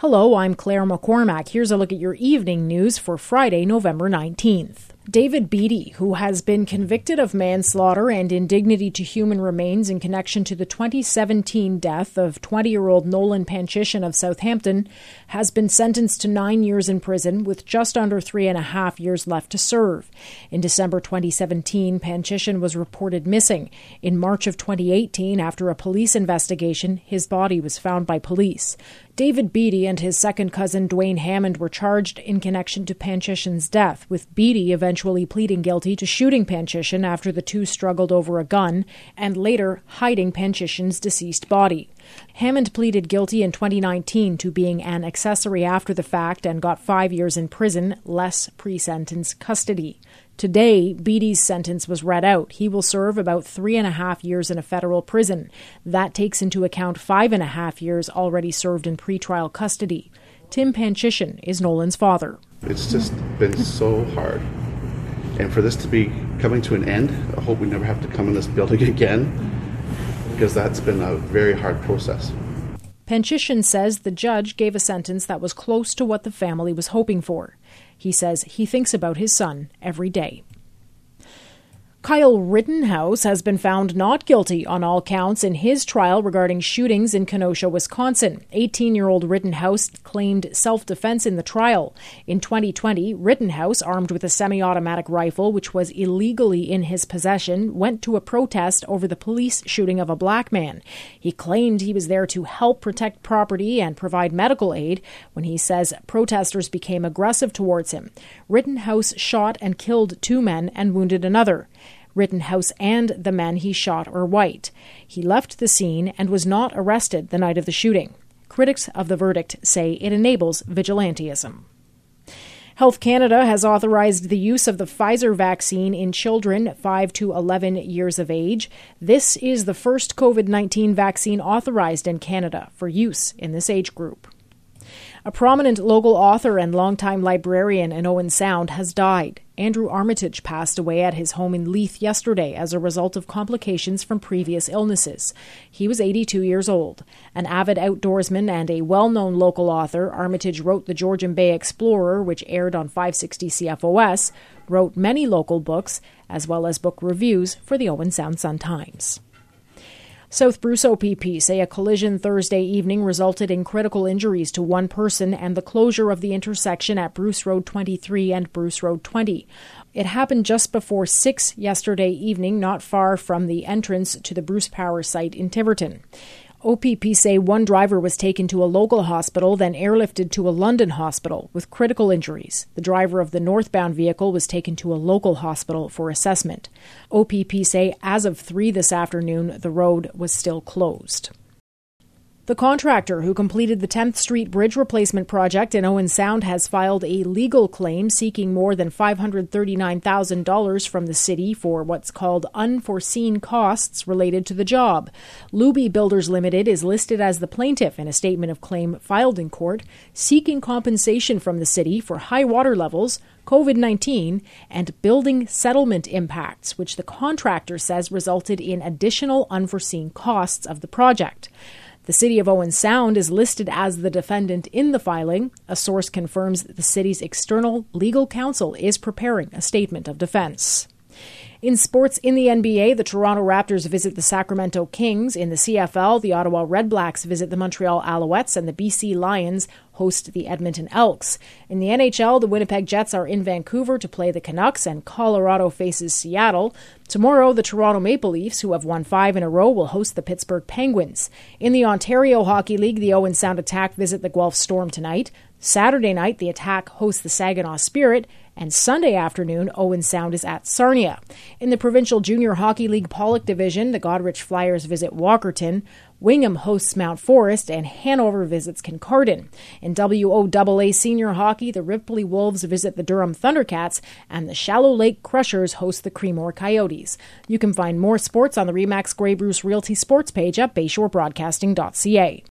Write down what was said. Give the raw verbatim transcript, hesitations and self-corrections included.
Hello, I'm Claire McCormack. Here's a look at your evening news for Friday, November nineteenth. David Beatty, who has been convicted of manslaughter and indignity to human remains in connection to the twenty seventeen death of twenty-year-old Nolan Panchishan of Southampton, has been sentenced to nine years in prison with just under three and a half years left to serve. In December twenty seventeen, Panchishan was reported missing. In March of twenty eighteen, after a police investigation, his body was found by police. David Beatty and his second cousin Dwayne Hammond were charged in connection to Panchishan's death, with Beatty eventually pleading guilty to shooting Panchishan after the two struggled over a gun and later hiding Panchishan's deceased body. Hammond pleaded guilty in twenty nineteen to being an accessory after the fact and got five years in prison, less pre-sentence custody. Today, Beatty's sentence was read out. He will serve about three and a half years in a federal prison. That takes into account five and a half years already served in pretrial custody. Tim Panchishan is Nolan's father. It's just been so hard. And for this to be coming to an end, I hope we never have to come in this building again, because that's been a very hard process. Panchishan says the judge gave a sentence that was close to what the family was hoping for. He says he thinks about his son every day. Kyle Rittenhouse has been found not guilty on all counts in his trial regarding shootings in Kenosha, Wisconsin. eighteen-year-old Rittenhouse claimed self-defense in the trial. In twenty twenty, Rittenhouse, armed with a semi-automatic rifle, which was illegally in his possession, went to a protest over the police shooting of a black man. He claimed he was there to help protect property and provide medical aid when he says protesters became aggressive towards him. Rittenhouse shot and killed two men and wounded another. Rittenhouse and the men he shot are white. He left the scene and was not arrested the night of the shooting. Critics of the verdict say it enables vigilantism. Health Canada has authorized the use of the Pfizer vaccine in children five to eleven years of age. This is the first COVID nineteen vaccine authorized in Canada for use in this age group. A prominent local author and longtime librarian in Owen Sound has died. Andrew Armitage passed away at his home in Leith yesterday as a result of complications from previous illnesses. He was eighty-two years old. An avid outdoorsman and a well-known local author, Armitage wrote the Georgian Bay Explorer, which aired on five sixty C F O S, wrote many local books, as well as book reviews for the Owen Sound Sun-Times. South Bruce O P P say a collision Thursday evening resulted in critical injuries to one person and the closure of the intersection at Bruce Road twenty-three and Bruce Road twenty. It happened just before six yesterday evening, not far from the entrance to the Bruce Power site in Tiverton. O P P say one driver was taken to a local hospital, then airlifted to a London hospital with critical injuries. The driver of the northbound vehicle was taken to a local hospital for assessment. O P P say as of three this afternoon, the road was still closed. The contractor who completed the tenth Street Bridge replacement project in Owen Sound has filed a legal claim seeking more than five hundred thirty-nine thousand dollars from the city for what's called unforeseen costs related to the job. Luby Builders Limited is listed as the plaintiff in a statement of claim filed in court, seeking compensation from the city for high water levels, COVID nineteen, and building settlement impacts, which the contractor says resulted in additional unforeseen costs of the project. The City of Owen Sound is listed as the defendant in the filing. A source confirms that the city's external legal counsel is preparing a statement of defense. In sports, in the N B A, the Toronto Raptors visit the Sacramento Kings. In the C F L, the Ottawa Redblacks visit the Montreal Alouettes, and the B C Lions host the Edmonton Elks. In the N H L, the Winnipeg Jets are in Vancouver to play the Canucks, and Colorado faces Seattle. Tomorrow, the Toronto Maple Leafs, who have won five in a row, will host the Pittsburgh Penguins. In the Ontario Hockey League, the Owen Sound Attack visit the Guelph Storm tonight. Saturday night, the Attack hosts the Saginaw Spirit, and Sunday afternoon, Owen Sound is at Sarnia. In the Provincial Junior Hockey League Pollock Division, the Goderich Flyers visit Walkerton, Wingham hosts Mount Forest, and Hanover visits Kincardine. In W O A A Senior Hockey, the Ripley Wolves visit the Durham Thundercats, and the Shallow Lake Crushers host the Creemore Coyotes. You can find more sports on the Remax Grey Bruce Realty Sports page at bayshore broadcasting dot c a.